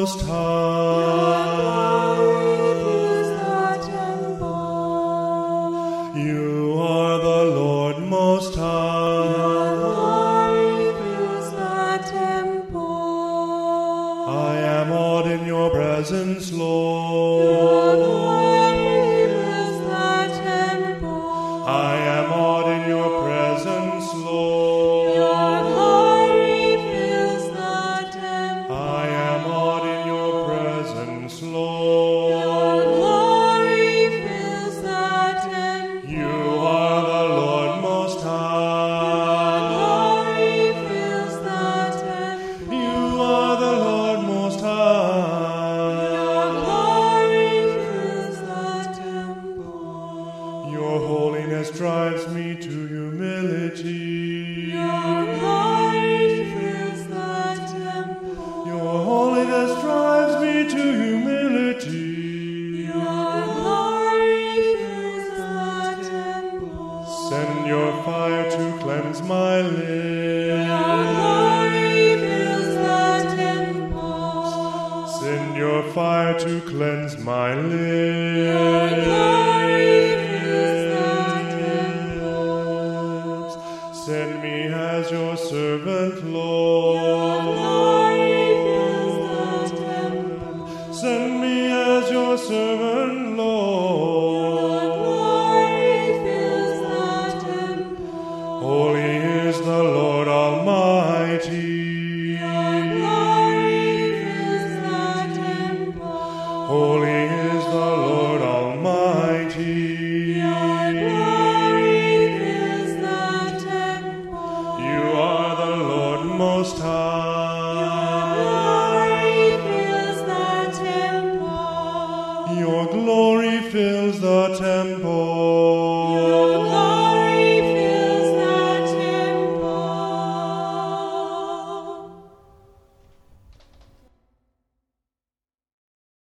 Most High. You are the Lord Most High. I am awed in your presence, Lord. I am awed in your presence, Lord. I am awed in your presence, Lord. You are the Lord Most High. You are the Lord Most High. Your holiness drives me to humility. Your holiness drives me to humility. Send your fire to cleanse my lips. Send your fire to cleanse my lips. Send me as your servant, Lord. Send me as your servant, Lord. Holy is the Lord Almighty. Holy is the Lord Almighty. You are the Lord Most High. Your glory fills the temple.